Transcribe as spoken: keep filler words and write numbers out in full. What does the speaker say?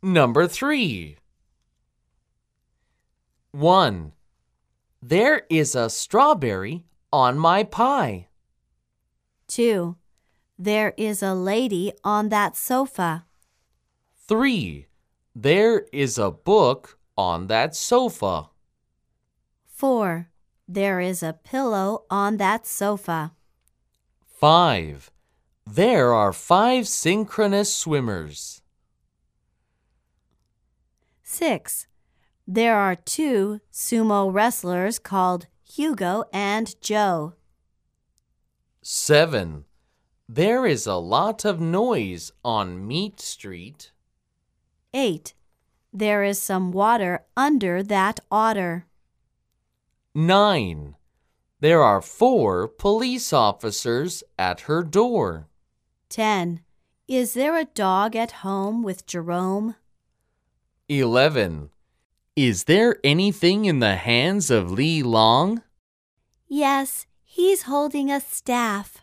Number three. one. There is a strawberry on my pie. two. There is a lady on that sofa. three. There is a book on that sofa. four. There is a pillow on that sofa. five. There are five synchronous swimmers. six. There are two sumo wrestlers called Hugo and Joe. seven. There is a lot of noise on Meat Street. eight. There is some water under that otter. nine. There are four police officers at her door. ten. Is there a dog at home with Jerome? eleven. Is there anything in the hands of Li Long? Yes, he's holding a staff.